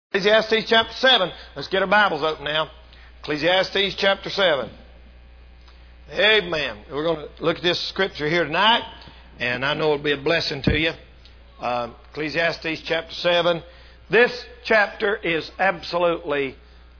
Ecclesiastes chapter 7. Let's get our Bibles open now. Ecclesiastes chapter 7. Amen. We're going to look at this scripture here tonight, and I know it'll be a blessing to you. Ecclesiastes chapter 7. This chapter is absolutely,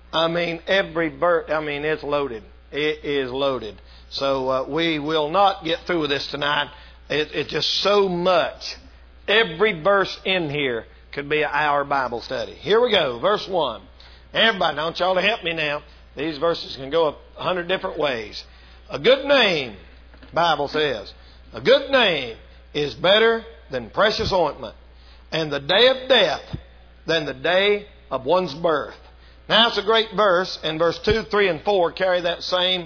it's loaded. It is loaded. So we will not get through with this tonight. It's just so much. Every verse in here could be an hour Bible study. Here we go, verse 1. Everybody, I want y'all to help me now. These verses can go 100 different ways. A good name, Bible says, a good name is better than precious ointment, and the day of death than the day of one's birth. Now it's a great verse, and verse 2, 3, and 4 carry that same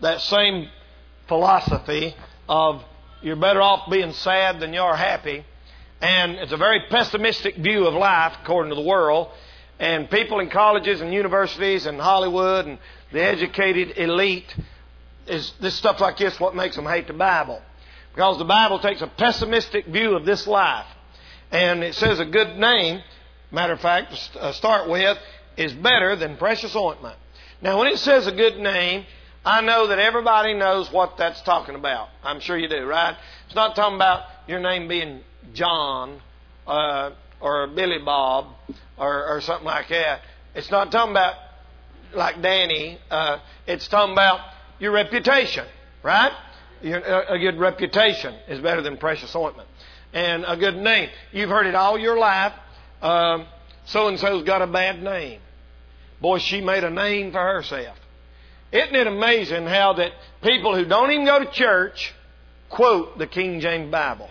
philosophy of you're better off being sad than you're happy. And it's a very pessimistic view of life according to the world. And people in colleges and universities and Hollywood and the educated elite, is this stuff like this what makes them hate the Bible. Because the Bible takes a pessimistic view of this life. And it says a good name, matter of fact, to start with, is better than precious ointment. Now when it says a good name, I know that everybody knows what that's talking about. I'm sure you do, right? It's not talking about your name being John or Billy Bob or something like that. It's not talking about like Danny. It's talking about your reputation, right? A good reputation is better than precious ointment. And a good name. You've heard it all your life. So-and-so's got a bad name. Boy, she made a name for herself. Isn't it amazing how that people who don't even go to church quote the King James Bible?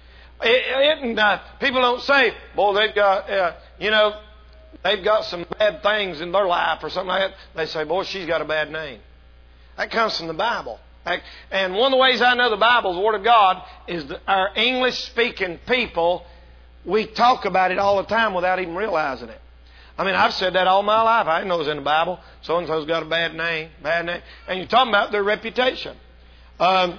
People don't say, boy, they've got, they've got some bad things in their life or something like that. They say, boy, she's got a bad name. That comes from the Bible. And one of the ways I know the Bible is the Word of God is that our English-speaking people, we talk about it all the time without even realizing it. I've said that all my life. I didn't know it was in the Bible. So-and-so's got a bad name. And you're talking about their reputation. The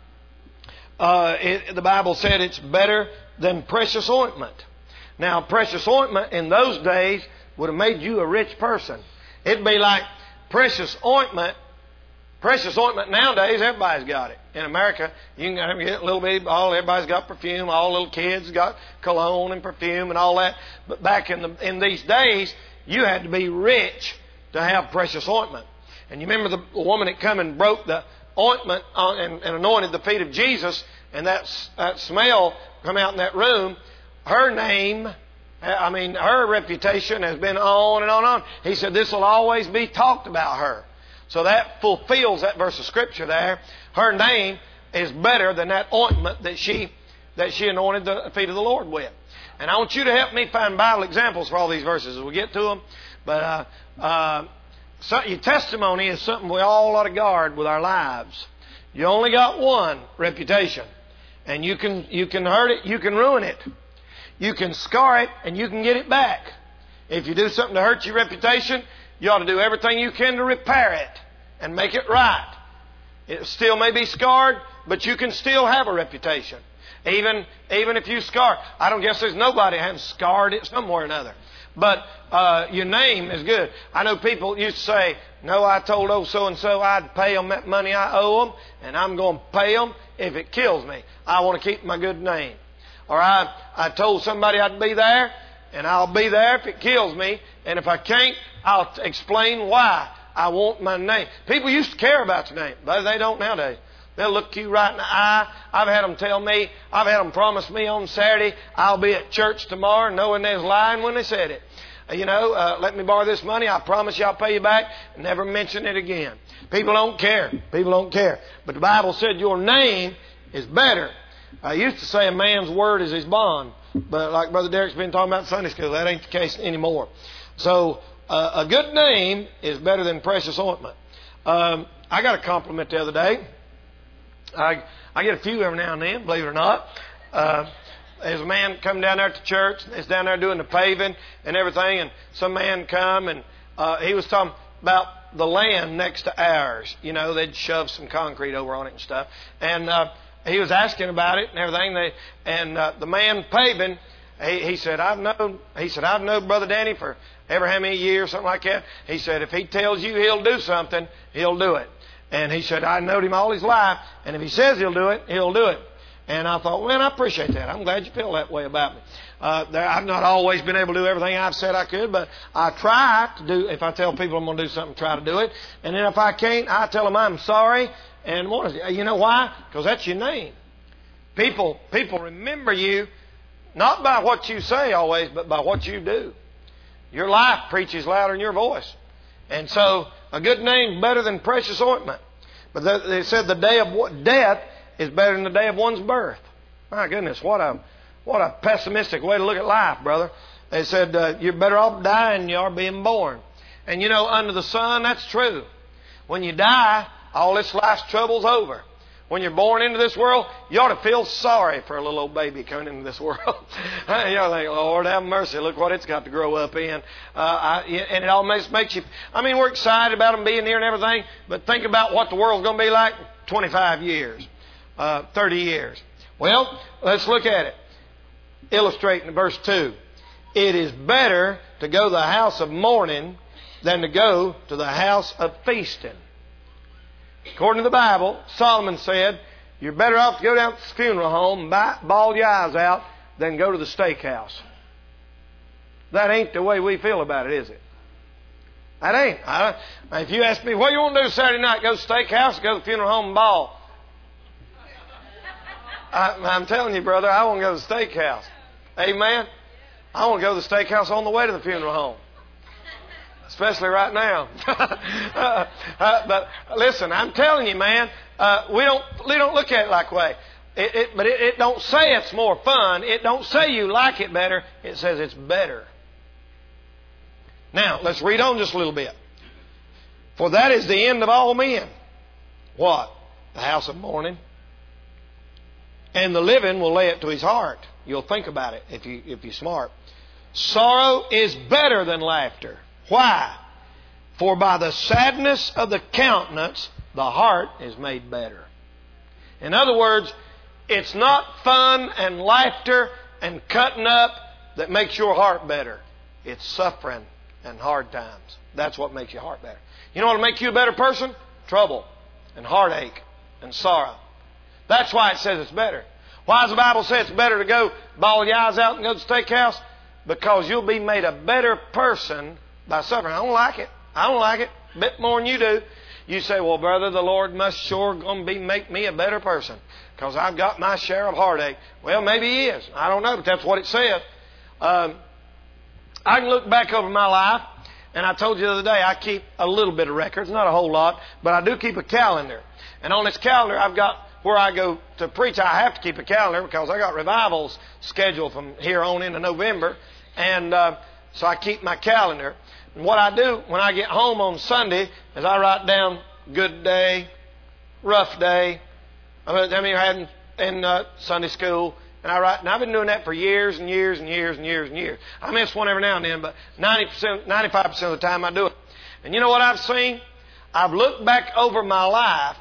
Bible said it's better than precious ointment. Now, precious ointment in those days would have made you a rich person. It'd be like precious ointment. Precious ointment nowadays, everybody's got it. In America, you can get a little bit, everybody's got perfume, all little kids got cologne and perfume and all that. But back in these days, you had to be rich to have precious ointment. And you remember the woman that come and broke the ointment and anointed the feet of Jesus, and that smell come out in that room. Her name, her reputation has been on and on and on. He said this will always be talked about her. So that fulfills that verse of Scripture there. Her name is better than that ointment that she anointed the feet of the Lord with. And I want you to help me find Bible examples for all these verses as we get to them. But your testimony is something we all ought to guard with our lives. You only got one reputation. And you can hurt it, you can ruin it. You can scar it, and you can get it back. If you do something to hurt your reputation, you ought to do everything you can to repair it and make it right. It still may be scarred, but you can still have a reputation. Even if you scar. I don't guess there's nobody that hasn't scarred it somewhere or another. But your name is good. I know people used to say, no, I told old so-and-so I'd pay them that money I owe them, and I'm going to pay them if it kills me. I want to keep my good name. Or I told somebody I'd be there, and I'll be there if it kills me. And if I can't, I'll explain why I want my name. People used to care about your name, but they don't nowadays. They'll look you right in the eye. I've had them promise me on Saturday, I'll be at church tomorrow, knowing they was lying when they said it. Let me borrow this money. I promise you I'll pay you back. Never mention it again. People don't care. People don't care. But the Bible said your name is better. I used to say a man's word is his bond. But like Brother Derek's been talking about in Sunday school, that ain't the case anymore. So a good name is better than precious ointment. I got a compliment the other day. I get a few every now and then, believe it or not. There's a man come down there to church. He's down there doing the paving and everything. And some man come and he was talking about the land next to ours. They'd shove some concrete over on it and stuff. And he was asking about it and everything. The man paving He said, I've known Brother Danny for ever how many years, something like that. He said, if he tells you he'll do something, he'll do it. And he said, I knowed him all his life, and if he says he'll do it, he'll do it. And I thought, man, I appreciate that. I'm glad you feel that way about me. I've not always been able to do everything I've said I could, but I try to do, if I tell people I'm going to do something, try to do it. And then if I can't, I tell them I'm sorry. And you know why? Because that's your name. People remember you not by what you say always, but by what you do. Your life preaches louder than your voice. And so a good name is better than precious ointment. But they said the day of death is better than the day of one's birth. My goodness, what a pessimistic way to look at life, brother. They said you're better off dying than you are being born. And you know, under the sun, that's true. When you die, all this life's trouble's over. When you're born into this world, you ought to feel sorry for a little old baby coming into this world. You ought to think, Lord, have mercy. Look what it's got to grow up in. And it almost makes you... I mean, we're excited about them being here and everything, but think about what the world's going to be like in 25 years, 30 years. Well, let's look at it. Illustrating verse 2. It is better to go to the house of mourning than to go to the house of feasting. According to the Bible, Solomon said, you're better off to go down to the funeral home and bawl your eyes out than go to the steakhouse. That ain't the way we feel about it, is it? That ain't. If you ask me, what you want to do Saturday night? Go to the steakhouse or go to the funeral home and bawl? I'm telling you, brother, I want to go to the steakhouse. Amen? I want to go to the steakhouse on the way to the funeral home. Especially right now. But listen, I'm telling you, man, we don't look at it like way. But it don't say it's more fun. It don't say you like it better. It says it's better. Now, let's read on just a little bit. For that is the end of all men. What? The house of mourning. And the living will lay it to his heart. You'll think about it if you're smart. Sorrow is better than laughter. Why? For by the sadness of the countenance, the heart is made better. In other words, it's not fun and laughter and cutting up that makes your heart better. It's suffering and hard times. That's what makes your heart better. You know what will make you a better person? Trouble and heartache and sorrow. That's why it says it's better. Why does the Bible say it's better to go bawl your eyes out and go to the steakhouse? Because you'll be made a better person by suffering. I don't like it. A bit more than you do. You say, well, brother, the Lord must sure going to make me a better person because I've got my share of heartache. Well, maybe He is. I don't know, but that's what it says. I can look back over my life, and I told you the other day I keep a little bit of records, not a whole lot, but I do keep a calendar. And on this calendar, I've got where I go to preach. I have to keep a calendar because I got revivals scheduled from here on into November, and so I keep my calendar. And what I do when I get home on Sunday is I write down good day, rough day. I mean, I had in Sunday school, and I write. And I've been doing that for years and years and years and years and years. I miss one every now and then, but 95% of the time I do it. And you know what I've seen? I've looked back over my life,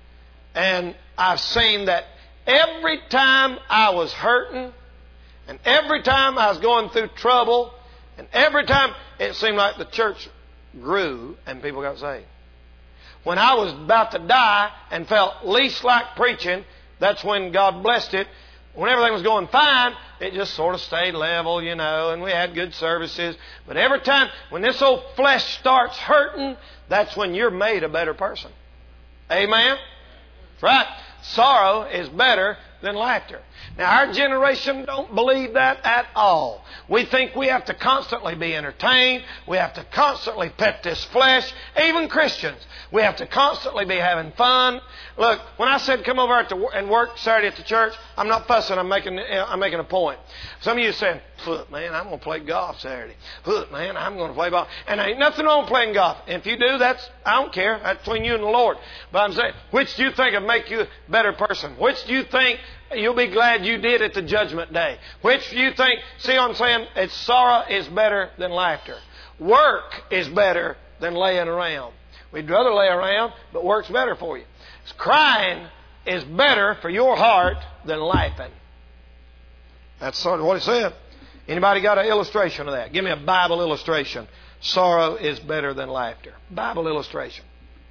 and I've seen that every time I was hurting, and every time I was going through trouble, and every time it seemed like the church grew and people got saved. When I was about to die and felt least like preaching, that's when God blessed it. When everything was going fine, it just sort of stayed level, you know, and we had good services. But every time, when this old flesh starts hurting, that's when you're made a better person. Amen? That's right. Sorrow is better than laughter. Now, our generation don't believe that at all. We think we have to constantly be entertained. We have to constantly pet this flesh. Even Christians, we have to constantly be having fun. Look, when I said come over and work Saturday at the church, I'm not fussing. I'm making a point. Some of you saying, "Look, man, I'm going to play golf Saturday. Look, man, I'm going to play ball." And there ain't nothing wrong with playing golf. And if you do, I don't care. That's between you and the Lord. But I'm saying, which do you think would make you a better person? Which do you think you'll be glad you did at the judgment day? Which do you think, see what I'm saying? It's sorrow is better than laughter. Work is better than laying around. We'd rather lay around, but work's better for you. Crying is better for your heart than laughing. That's sort of what it said. Anybody got an illustration of that? Give me a Bible illustration. Sorrow is better than laughter. Bible illustration.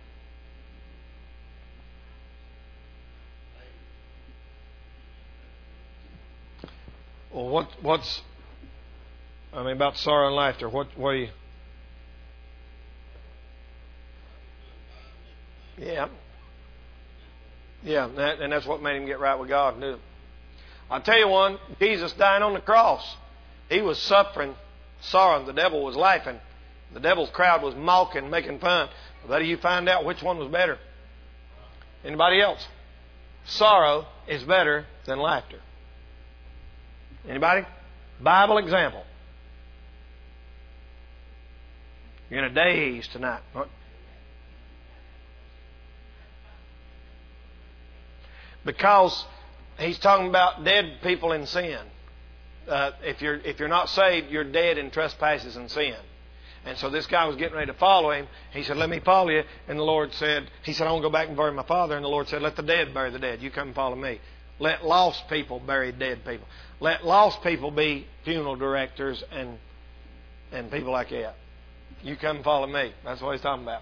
Well, what's about sorrow and laughter? What are you? Yeah. Yeah, and that's what made him get right with God. I'll tell you one, Jesus dying on the cross. He was suffering sorrow. The devil was laughing. The devil's crowd was mocking, making fun. But you find out which one was better. Anybody else? Sorrow is better than laughter. Anybody? Bible example. You're in a daze tonight. Because he's talking about dead people in sin. If you're not saved, you're dead in trespasses and sin. And so this guy was getting ready to follow him. He said, "Let me follow you." And the Lord said, he said, "I want to go back and bury my father." And the Lord said, "Let the dead bury the dead. You come and follow me." Let lost people bury dead people. Let lost people be funeral directors and people like that. You come and follow me. That's what he's talking about.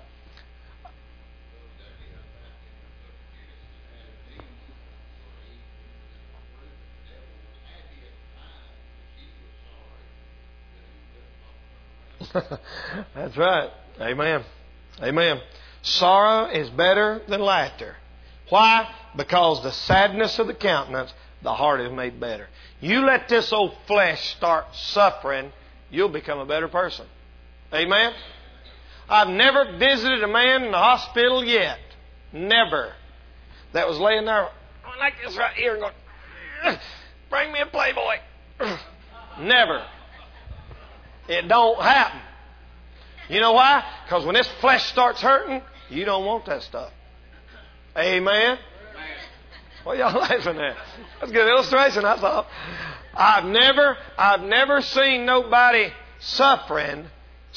That's right. Amen. Amen. Sorrow is better than laughter. Why? Because the sadness of the countenance, the heart is made better. You let this old flesh start suffering, you'll become a better person. Amen? I've never visited a man in the hospital yet. Never. That was laying there like this right here and going, "Bring me a Playboy." Never. It don't happen. You know why? Because when this flesh starts hurting, you don't want that stuff. Amen? What y'all laughing at? That's a good illustration, I thought. I've never seen nobody suffering,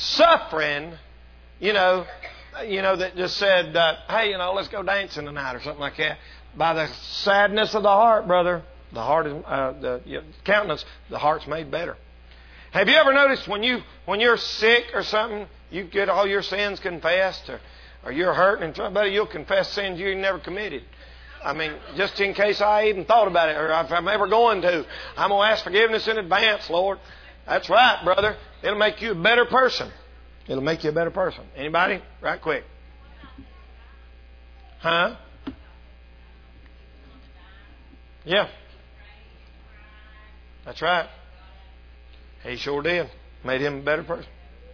that just said, "Hey, let's go dancing tonight," or something like that. By the sadness of the heart, brother, the heart is the countenance, the heart's made better. Have you ever noticed when you're sick or something, you get all your sins confessed, or you're hurting and somebody, you'll confess sins you never committed. I mean, just in case I even thought about it, or if I'm ever going to, I'm going to ask forgiveness in advance, Lord. That's right, brother. It'll make you a better person. It'll make you a better person. Anybody? Right quick. Huh? Yeah. That's right. He sure did. Made him a better person.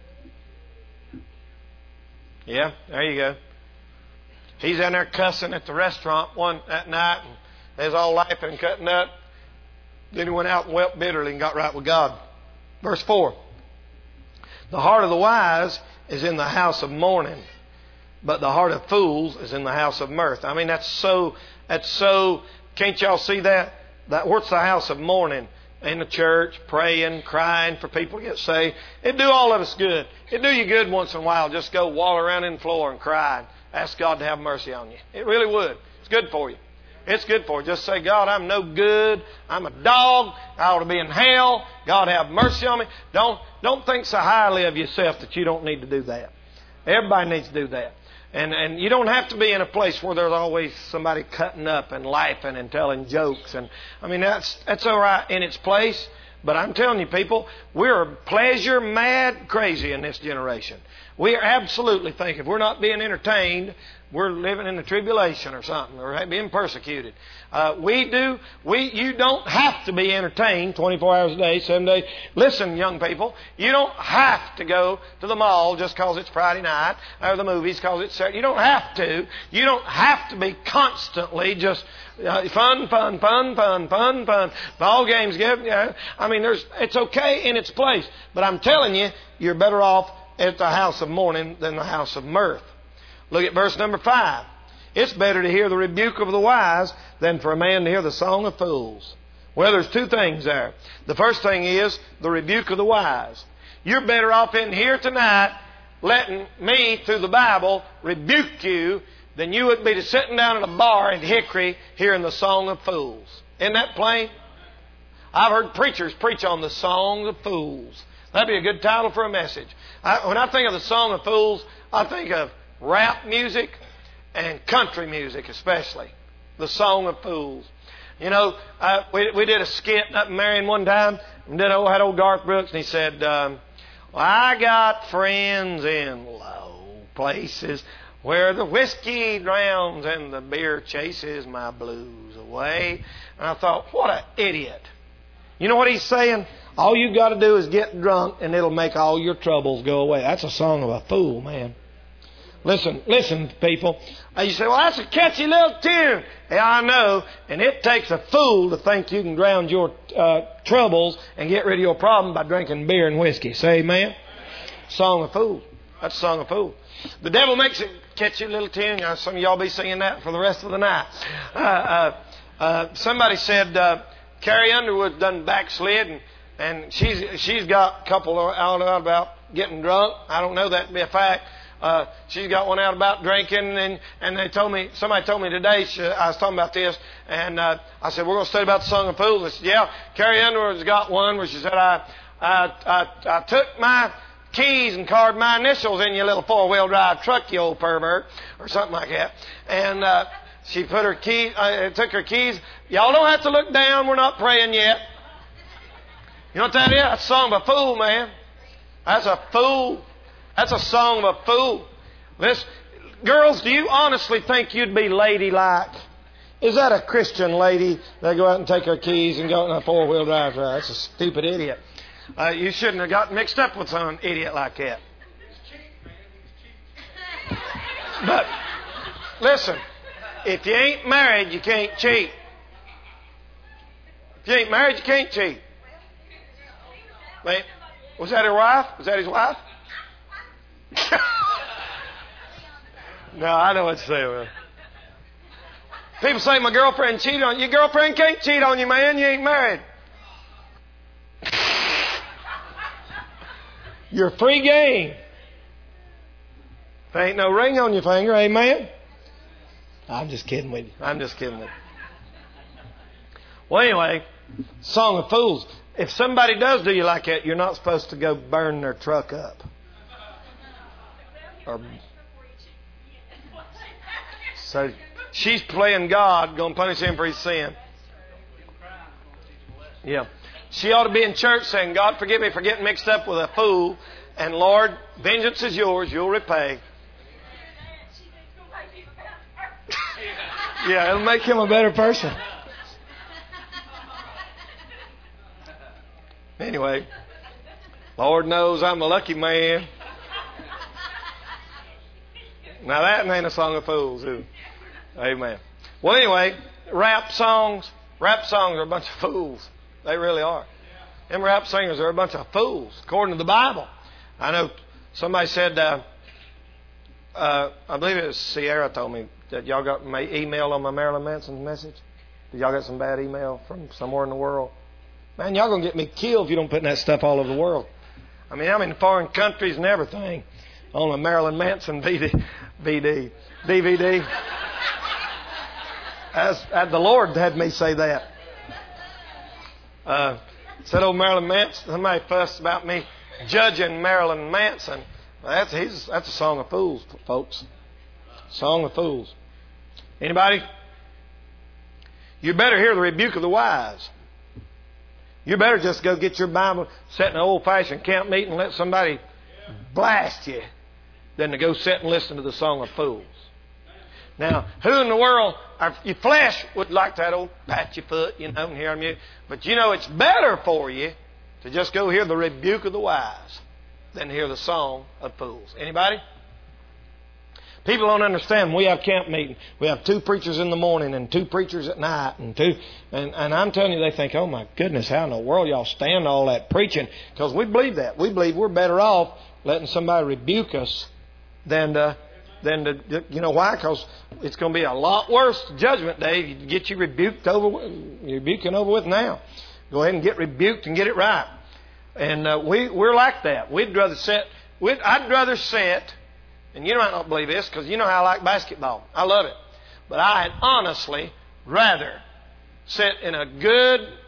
Yeah, there you go. He's in there cussing at the restaurant that night, and they was all laughing and cutting up. Then he went out and wept bitterly and got right with God. Verse 4. The heart of the wise is in the house of mourning, but the heart of fools is in the house of mirth. I mean, that's so, can't y'all see that? What's the house of mourning? In the church, praying, crying for people to get saved. It'd do all of us good. It'd do you good once in a while. Just go walk around in the floor and cry and ask God to have mercy on you. It really would. It's good for you. It's good for you. Just say, "God, I'm no good. I'm a dog. I ought to be in hell. God, have mercy on me." Don't think so highly of yourself that you don't need to do that. Everybody needs to do that. And you don't have to be in a place where there's always somebody cutting up and laughing and telling jokes. And I mean, that's all right in its place. But I'm telling you, people, we're pleasure mad crazy in this generation. We are absolutely think if we're not being entertained, we're living in the tribulation or something, or being persecuted. You don't have to be entertained 24 hours a day, 7 days. Listen, young people, you don't have to go to the mall just because it's Friday night, or the movies because it's Saturday. You don't have to. You don't have to be constantly just fun. Ball games, I mean, it's okay in its place. But I'm telling you, you're better off at the house of mourning than the house of mirth. Look at verse number 5. It's better to hear the rebuke of the wise than for a man to hear the song of fools. Well, there's two things there. The first thing is the rebuke of the wise. You're better off in here tonight letting me, through the Bible, rebuke you than you would be to sitting down at a bar in Hickory hearing the song of fools. Isn't that plain? I've heard preachers preach on the Song of Fools. That'd be a good title for a message. When I think of the Song of Fools, I think of rap music and country music especially. The Song of Fools. You know, we did a skit up in Marion one time. And had old Garth Brooks, and he said, well, I got friends in low places where the whiskey drowns and the beer chases my blues away. And I thought, what an idiot. You know what he's saying? All you got to do is get drunk and it'll make all your troubles go away. That's a song of a fool, man. Listen, people. You say, well, that's a catchy little tune. Yeah, I know. And it takes a fool to think you can drown your troubles and get rid of your problem by drinking beer and whiskey. Say amen? Song of fools. That's a song of fools. The devil makes it catchy little tune. Some of y'all be singing that for the rest of the night. Somebody said Carrie Underwood done backslid, and she's got a couple out about getting drunk. I don't know that to be a fact. She's got one out about drinking, and somebody told me today, I was talking about this, and I said, we're going to study about the Song of Fools. They said, yeah, Carrie Underwood's got one where she said, I took my keys and carved my initials in your little four-wheel drive truck, you old pervert, or something like that. And she put her key, took her keys. Y'all don't have to look down. We're not praying yet. You know what that is? That's a song of a fool, man. That's a fool. That's a song of a fool. Girls, do you honestly think you'd be ladylike? Is that a Christian lady that go out and take her keys and go in a four-wheel drive? That's a stupid idiot. You shouldn't have got mixed up with some idiot like that. But listen, if you ain't married, you can't cheat. If you ain't married, you can't cheat. Wait, was that her wife? Was that his wife? No, I know what to say. People say my girlfriend cheated on you. Your girlfriend can't cheat on you, man. You ain't married. You're free game. There ain't no ring on your finger, amen? I'm just kidding with you. Well, anyway, Song of Fools. If somebody does do you like that, you're not supposed to go burn their truck up. So she's playing God, going to punish him for his sin. Yeah. She ought to be in church saying, God, forgive me for getting mixed up with a fool. And Lord, vengeance is yours. You'll repay. Yeah, it'll make him a better person. Anyway, Lord knows I'm a lucky man. Now that ain't a song of fools, is it? Amen. Well, anyway, rap songs are a bunch of fools. They really are. Them rap singers are a bunch of fools, according to the Bible. I know somebody said, I believe it was Sierra told me that y'all got my email on my Marilyn Manson message. Did y'all get some bad email from somewhere in the world? Man, y'all going to get me killed if you don't put that stuff all over the world. I mean, I'm in foreign countries and everything on a Marilyn Manson DVD. As the Lord had me say that. Said old Marilyn Manson, somebody fussed about me judging Marilyn Manson. That's a song of fools, folks. Song of fools. Anybody? You better hear the rebuke of the wise. You better just go get your Bible, sit in an old-fashioned camp meeting and let somebody blast you than to go sit and listen to the song of fools. Now, who in the world, your flesh would like that old pat your foot, and hear them. But it's better for you to just go hear the rebuke of the wise than hear the song of fools. Anybody? People don't understand. We have camp meeting. We have 2 preachers in the morning and 2 preachers at night, and I'm telling you, they think, oh my goodness, how in the world y'all stand all that preaching? Because we believe that. We believe we're better off letting somebody rebuke us than to why? Because it's going to be a lot worse Judgment Day. You get you rebuked you're rebuking over with now. Go ahead and get rebuked and get it right. And we're like that. I'd rather sit. And you might not believe this because you know how I like basketball. I love it. But I'd honestly rather sit in a good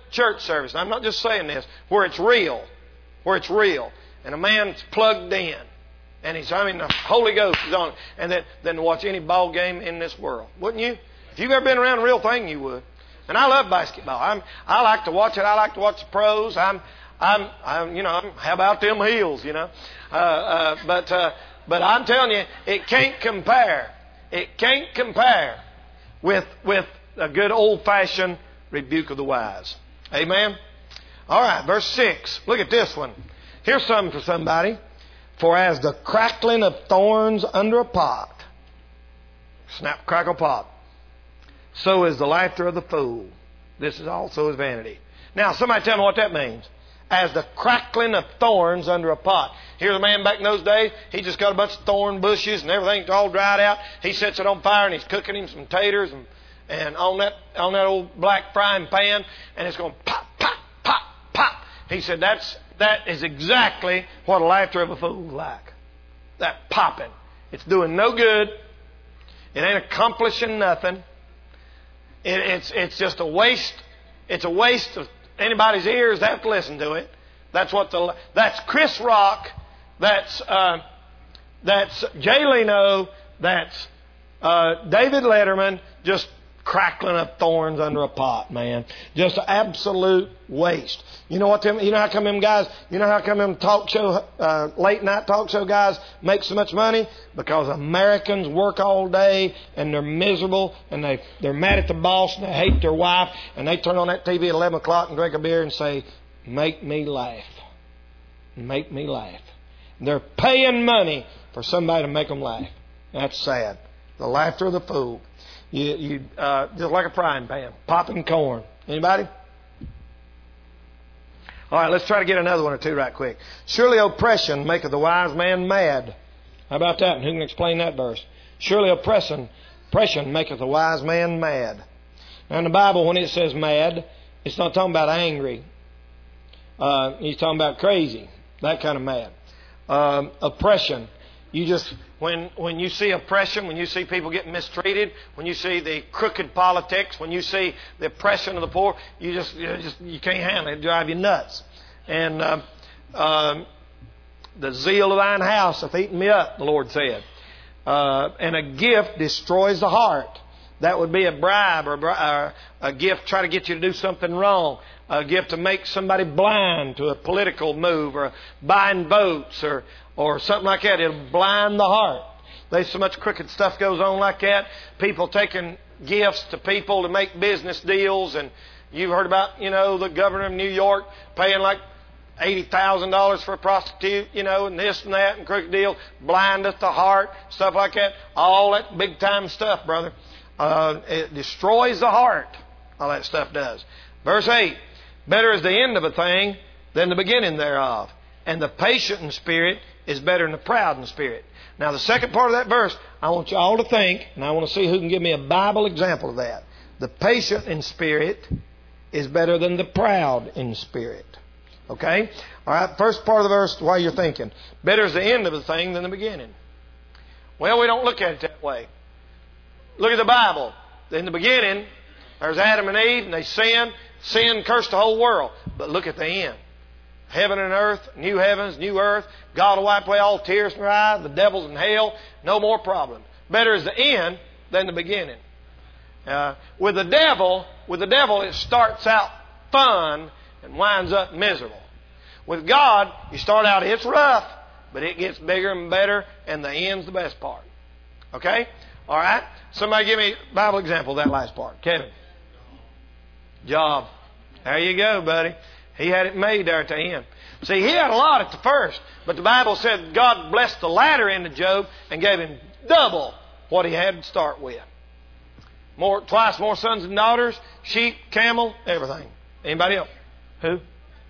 church service, and I'm not just saying this, where it's real, and a man's plugged in, and the Holy Ghost is on it, and than to watch any ball game in this world. Wouldn't you? If you've ever been around a real thing, you would. And I love basketball. I like to watch it. I like to watch the pros. How about them Heels, But I'm telling you, it can't compare. It can't compare with a good old-fashioned rebuke of the wise. Amen? All right, verse 6. Look at this one. Here's something for somebody. For as the crackling of thorns under a pot, snap, crackle, pop, so is the laughter of the fool. This is also his vanity. Now, somebody tell me what that means. As the crackling of thorns under a pot. Here's a man back in those days. He just got a bunch of thorn bushes and everything's all dried out. He sets it on fire and he's cooking him some taters and on that old black frying pan, and it's going pop, pop, pop, pop. He said that is exactly what a laughter of a fool is like. That popping. It's doing no good. It ain't accomplishing nothing. It's just a waste. It's a waste of anybody's ears that have to listen to it. That's Chris Rock. That's Jay Leno. That's David Letterman. Just crackling up thorns under a pot, man. Just absolute waste. You know how come them late night talk show guys make so much money? Because Americans work all day and they're miserable and they're mad at the boss and they hate their wife, and they turn on that TV at 11 o'clock and drink a beer and say, make me laugh. Make me laugh. They're paying money for somebody to make them laugh. That's sad. The laughter of the fool. You just like a frying pan, popping corn. Anybody? All right, let's try to get another one or two right quick. Surely oppression maketh the wise man mad. How about that? And who can explain that verse? Surely oppression maketh the wise man mad. Now in the Bible, when it says mad, it's not talking about angry. He's talking about crazy, that kind of mad. Oppression. You just, when you see oppression, when you see people getting mistreated, when you see the crooked politics, when you see the oppression of the poor, you can't handle it. It drives you nuts. And the zeal of thine house hath eaten me up, the Lord said. And a gift destroys the heart. That would be a bribe or a gift to try to get you to do something wrong. A gift to make somebody blind to a political move or buying votes or something like that. It'll blind the heart. There's so much crooked stuff goes on like that. People taking gifts to people to make business deals. And you've heard about, the governor of New York paying like $80,000 for a prostitute, and this and that and crooked deal. Blindeth the heart, stuff like that. All that big time stuff, brother. It destroys the heart. All that stuff does. Verse 8. Better is the end of a thing than the beginning thereof. And the patient in spirit is better than the proud in spirit. Now the second part of that verse, I want you all to think, and I want to see who can give me a Bible example of that. The patient in spirit is better than the proud in spirit. Okay? All right, first part of the verse while you're thinking. Better is the end of a thing than the beginning. Well, we don't look at it that way. Look at the Bible. In the beginning, there's Adam and Eve, and they sinned. Sin cursed the whole world. But look at the end. Heaven and earth, new heavens, new earth. God will wipe away all tears from your eyes. The devil's in hell. No more problems. Better is the end than the beginning. With the devil, it starts out fun and winds up miserable. With God, you start out, it's rough, but it gets bigger and better, and the end's the best part. Okay? All right? Somebody give me a Bible example of that last part. Kevin. Job. There you go, buddy. He had it made there at the end. See, he had a lot at the first, but the Bible said God blessed the latter end of Job and gave him double what he had to start with. Twice more sons and daughters, sheep, camel, everything. Anybody else? Who?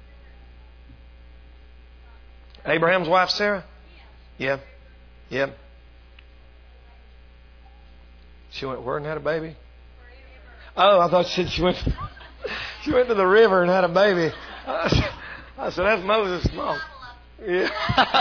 Abraham's wife, Sarah? Yeah. Yeah. She went where and had a baby? Oh, I thought she went to the river and had a baby. I said, that's Moses' mom. Yeah.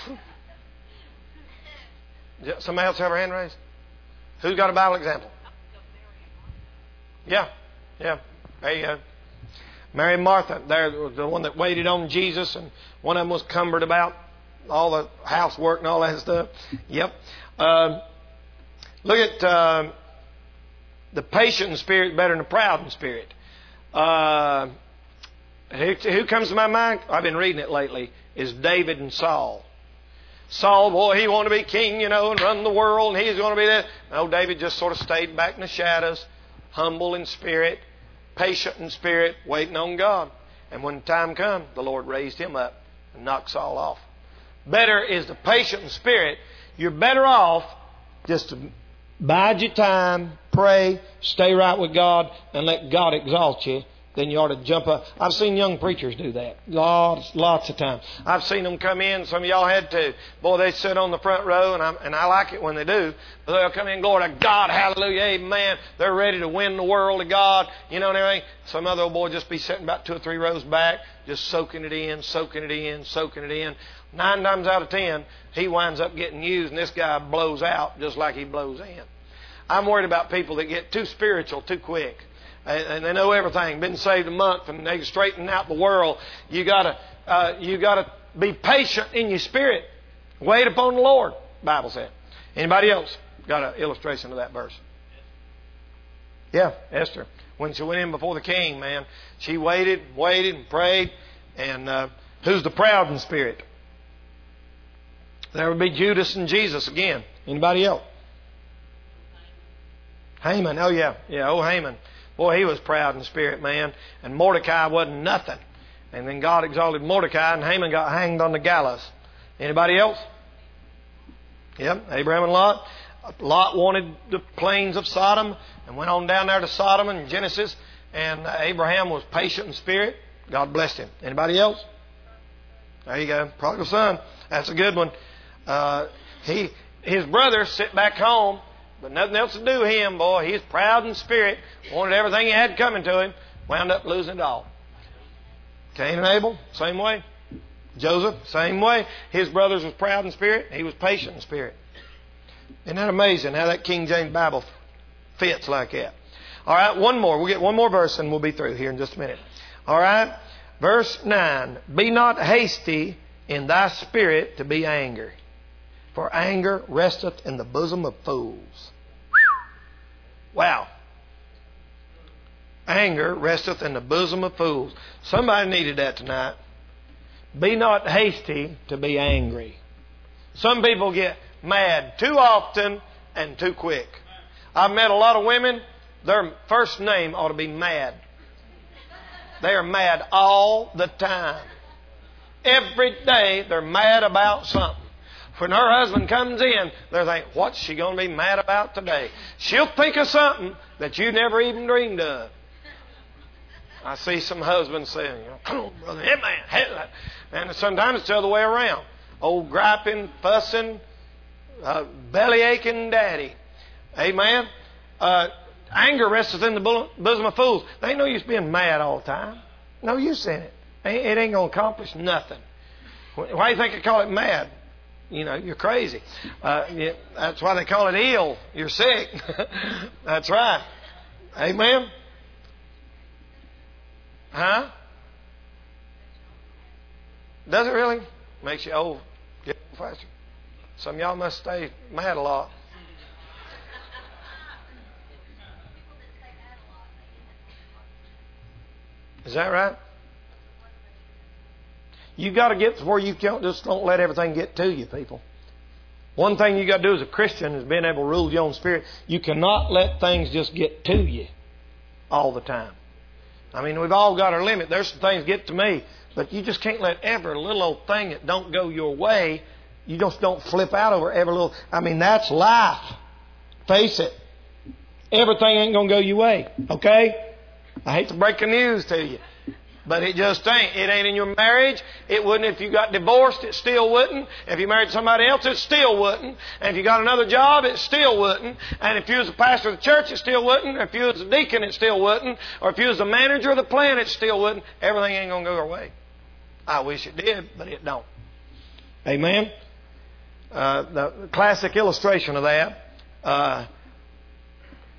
Somebody else have her hand raised? Who's got a Bible example? Yeah. There you go. Mary and Martha, they're the one that waited on Jesus, and one of them was cumbered about all the housework and all that stuff. Yep. Look at the patient in spirit better than the proud in spirit. Who comes to my mind? I've been reading it lately. Is David and Saul. Saul, boy, he wanted to be king, and run the world, and he's going to be that. No, David just sort of stayed back in the shadows, humble in spirit, patient in spirit, waiting on God. And when the time comes, the Lord raised him up and knocked Saul off. Better is the patient in spirit. You're better off just to bide your time, pray, stay right with God, and let God exalt you. Then you ought to jump up. I've seen young preachers do that lots of times. I've seen them come in. Some of y'all had to. Boy, they sit on the front row, and I like it when they do. But they'll come in, glory to God, hallelujah, amen. They're ready to win the world to God, and everything. Some other old boy just be sitting about 2 or 3 rows back, just soaking it in, soaking it in, soaking it in. 9 times out of 10, he winds up getting used, and this guy blows out just like he blows in. I'm worried about people that get too spiritual too quick. And they know everything. Been saved a month, and they straighten out the world. You gotta be patient in your spirit. Wait upon the Lord, the Bible said. Anybody else got an illustration of that verse? Yeah, Esther. When she went in before the king, man, she waited and prayed. And who's the proud in spirit? There would be Judas and Jesus again. Anybody else? Haman. Oh yeah, Haman. Boy, he was proud in spirit, man. And Mordecai wasn't nothing. And then God exalted Mordecai, and Haman got hanged on the gallows. Anybody else? Yep, Abraham and Lot. Lot wanted the plains of Sodom and went on down there to Sodom in Genesis. And Abraham was patient in spirit. God blessed him. Anybody else? There you go. Prodigal son. That's a good one. His brothers sit back home. But nothing else to do him, boy. He's proud in spirit. Wanted everything he had coming to him. Wound up losing it all. Cain and Abel, same way. Joseph, same way. His brothers was proud in spirit. He was patient in spirit. Isn't that amazing how that King James Bible fits like that? All right, one more. We'll get one more verse and we'll be through here in just a minute. All right, verse 9. Be not hasty in thy spirit to be angry. For anger resteth in the bosom of fools. Wow. Anger resteth in the bosom of fools. Somebody needed that tonight. Be not hasty to be angry. Some people get mad too often and too quick. I've met a lot of women, their first name ought to be Mad. They are mad all the time. Every day they're mad about something. When her husband comes in, they're thinking, what's she going to be mad about today? She'll think of something that you never even dreamed of. I see some husbands saying, come on, brother, amen. And sometimes it's the other way around. Old griping, fussing, belly aching daddy. Amen. Anger resteth in the bosom of fools. There ain't no use being mad all the time. No use in it. It ain't going to accomplish nothing. Why do you think I call it mad? You're crazy. That's why they call it ill. You're sick. That's right. Amen. Huh? Does it really? Makes you old. Get old faster. Some of y'all must stay mad a lot. Is that right? You got to get to where you don't let everything get to you, people. One thing you got to do as a Christian is being able to rule your own spirit. You cannot let things just get to you all the time. I mean, we've all got our limit. There's some things get to me, but you just can't let every little old thing that don't go your way. You just don't flip out over every little. I mean, that's life. Face it. Everything ain't going to go your way. Okay? I hate to break the news to you. But it just ain't. It ain't in your marriage. It wouldn't if you got divorced. It still wouldn't. If you married somebody else, it still wouldn't. And if you got another job, it still wouldn't. And if you was a pastor of the church, it still wouldn't. If you was a deacon, it still wouldn't. Or if you was the manager of the plant, it still wouldn't. Everything ain't going to go our way. I wish it did, but it don't. Amen? The classic illustration of that,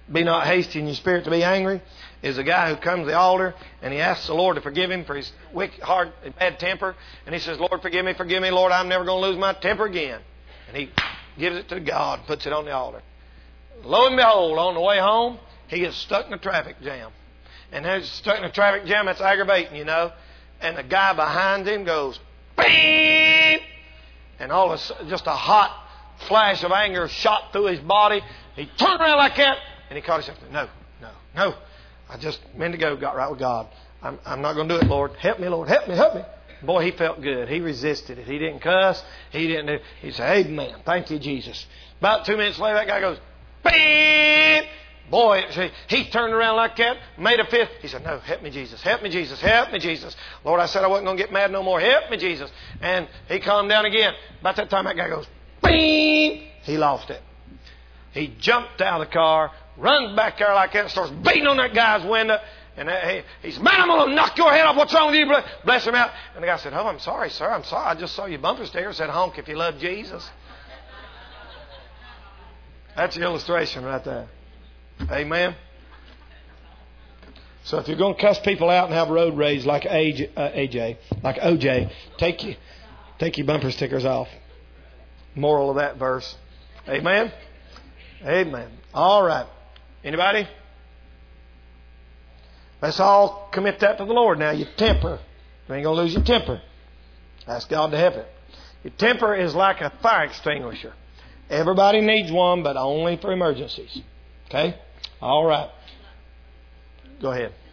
be not hasty in your spirit to be angry, is a guy who comes to the altar and he asks the Lord to forgive him for his wicked, hard, bad temper. And he says, Lord, forgive me, Lord, I'm never going to lose my temper again. And he gives it to God, puts it on the altar. Lo and behold, on the way home, he gets stuck in a traffic jam. And as he's stuck in a traffic jam, that's aggravating, you know. And the guy behind him goes, beep! And all of a sudden, just a hot flash of anger shot through his body. He turned around like that, and he caught himself. No. I just a minute ago got right with God. I'm not going to do it, Lord. Help me, Lord. Help me. Boy, he felt good. He resisted it. He didn't cuss. He said, amen. Thank you, Jesus. About 2 minutes later, that guy goes, beep! Boy, he turned around like that, made a fist. He said, no, help me, Jesus. Help me, Jesus. Help me, Jesus. Lord, I said I wasn't going to get mad no more. Help me, Jesus. And he calmed down again. About that time, that guy goes, beep! He lost it. He jumped out of the car, runs back there like that, and starts beating on that guy's window. And he said, man, I'm going to knock your head off. What's wrong with you? Bless him out. And the guy said, oh, I'm sorry, sir. I'm sorry. I just saw your bumper sticker. It said, honk if you love Jesus. That's the illustration right there. Amen. So if you're going to cuss people out and have road rage like OJ, take your bumper stickers off. Moral of that verse. Amen. Amen. All right. Anybody? Let's all commit that to the Lord now. Your temper. You ain't going to lose your temper. Ask God to help it. Your temper is like a fire extinguisher. Everybody needs one, but only for emergencies. Okay? All right. Go ahead.